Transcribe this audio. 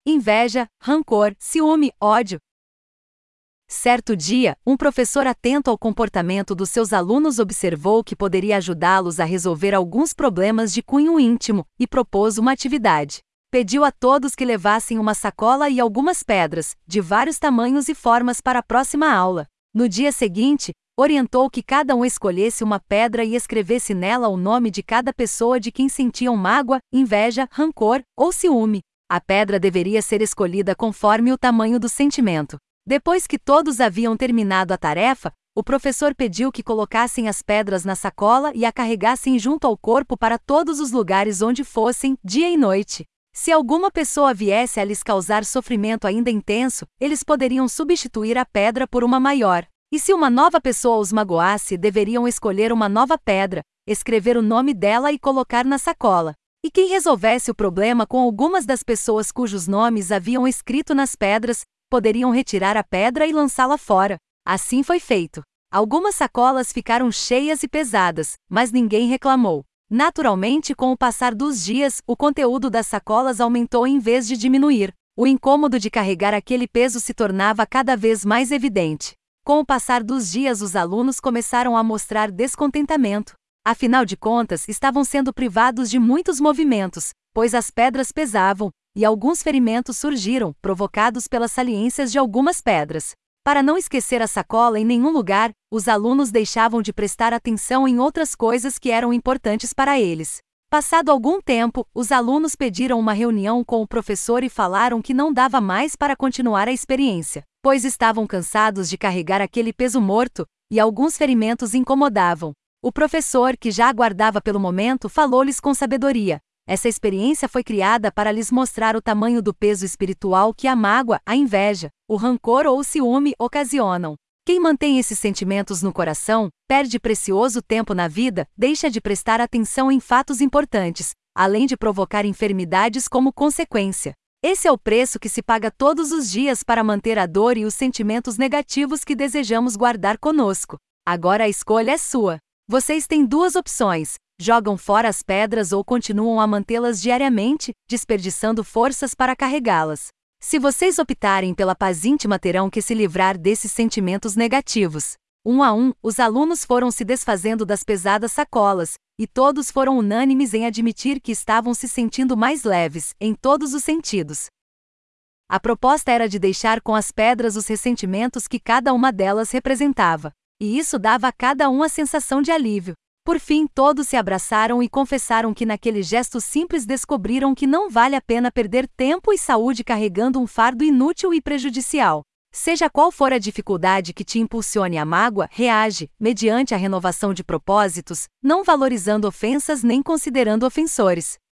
inveja, rancor, ciúme, ódio. Certo dia, um professor atento ao comportamento dos seus alunos observou que poderia ajudá-los a resolver alguns problemas de cunho íntimo e propôs uma atividade. Pediu a todos que levassem uma sacola e algumas pedras, de vários tamanhos e formas para a próxima aula. No dia seguinte, orientou que cada um escolhesse uma pedra e escrevesse nela o nome de cada pessoa de quem sentiam mágoa, inveja, rancor ou ciúme. A pedra deveria ser escolhida conforme o tamanho do sentimento. Depois que todos haviam terminado a tarefa, o professor pediu que colocassem as pedras na sacola e a carregassem junto ao corpo para todos os lugares onde fossem, dia e noite. Se alguma pessoa viesse a lhes causar sofrimento ainda intenso, eles poderiam substituir a pedra por uma maior. E se uma nova pessoa os magoasse, deveriam escolher uma nova pedra, escrever o nome dela e colocar na sacola. E quem resolvesse o problema com algumas das pessoas cujos nomes haviam escrito nas pedras, poderiam retirar a pedra e lançá-la fora. Assim foi feito. Algumas sacolas ficaram cheias e pesadas, mas ninguém reclamou. Naturalmente, com o passar dos dias, o conteúdo das sacolas aumentou em vez de diminuir. O incômodo de carregar aquele peso se tornava cada vez mais evidente. Com o passar dos dias, os alunos começaram a mostrar descontentamento. Afinal de contas, estavam sendo privados de muitos movimentos, pois as pedras pesavam, e alguns ferimentos surgiram, provocados pelas saliências de algumas pedras. Para não esquecer a sacola em nenhum lugar, os alunos deixavam de prestar atenção em outras coisas que eram importantes para eles. Passado algum tempo, os alunos pediram uma reunião com o professor e falaram que não dava mais para continuar a experiência, pois estavam cansados de carregar aquele peso morto, e alguns ferimentos incomodavam. O professor, que já aguardava pelo momento, falou-lhes com sabedoria. Essa experiência foi criada para lhes mostrar o tamanho do peso espiritual que a mágoa, a inveja, o rancor ou o ciúme ocasionam. Quem mantém esses sentimentos no coração, perde precioso tempo na vida, deixa de prestar atenção em fatos importantes, além de provocar enfermidades como consequência. Esse é o preço que se paga todos os dias para manter a dor e os sentimentos negativos que desejamos guardar conosco. Agora a escolha é sua. Vocês têm duas opções: jogam fora as pedras ou continuam a mantê-las diariamente, desperdiçando forças para carregá-las. Se vocês optarem pela paz íntima, terão que se livrar desses sentimentos negativos. Um a um, os alunos foram se desfazendo das pesadas sacolas, e todos foram unânimes em admitir que estavam se sentindo mais leves, em todos os sentidos. A proposta era de deixar com as pedras os ressentimentos que cada uma delas representava, e isso dava a cada um a sensação de alívio. Por fim, todos se abraçaram e confessaram que naquele gesto simples descobriram que não vale a pena perder tempo e saúde carregando um fardo inútil e prejudicial. Seja qual for a dificuldade que te impulsione à mágoa, reage, mediante a renovação de propósitos, não valorizando ofensas nem considerando ofensores.